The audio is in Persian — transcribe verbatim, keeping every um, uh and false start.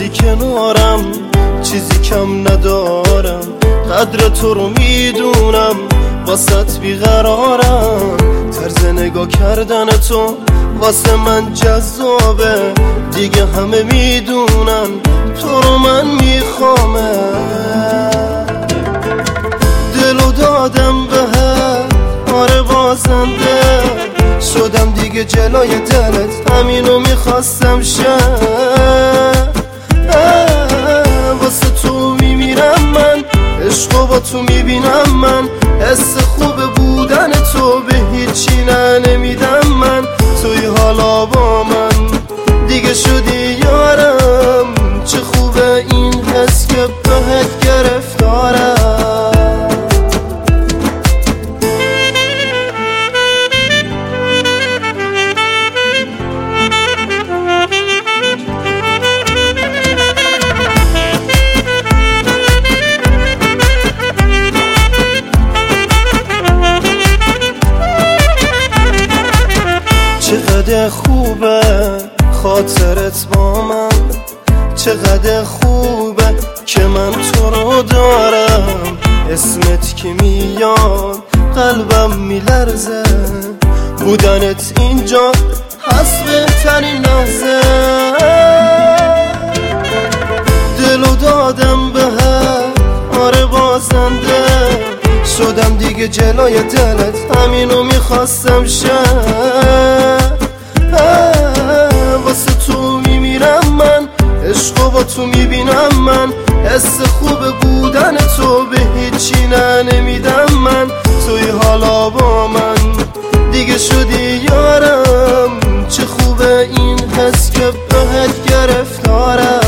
هستی کنارم، چیزی کم ندارم، قدر تو رو میدونم، واسط بیقرارم. طرز نگاه کردن تو واسه من جذابه، دیگه همه میدونن تو رو من میخوامه. دلو دادم بهت، آره بازنده شدم دیگه جلوی دلت، همینو میخواستم شه. واسه تو میمیرم من، عشقو با تو میبینم من، حس خوب بودن تو به هیچی نه نمیدم من. توی حالا با من دیگه شدی یارم، چه خوبه این حس که بهت گرفتارم. چقدر خوبه خاطرت با من، چقدر خوبه که من تو رو دارم. اسمت که میاد قلبم میلرزه، بودنت اینجا هست بهترین لحظه. دلو دادم بهت، آره بازنده شدم دیگه جلوی دلت، همینو میخواستم شه. واسه تو میمیرم من، عشقو با تو میبینم من، حس خوب بودن تو به هیچی نه نمیدم من. توی حالا با من دیگه شدی یارم، چه خوبه این حس که بهت گرفتارم.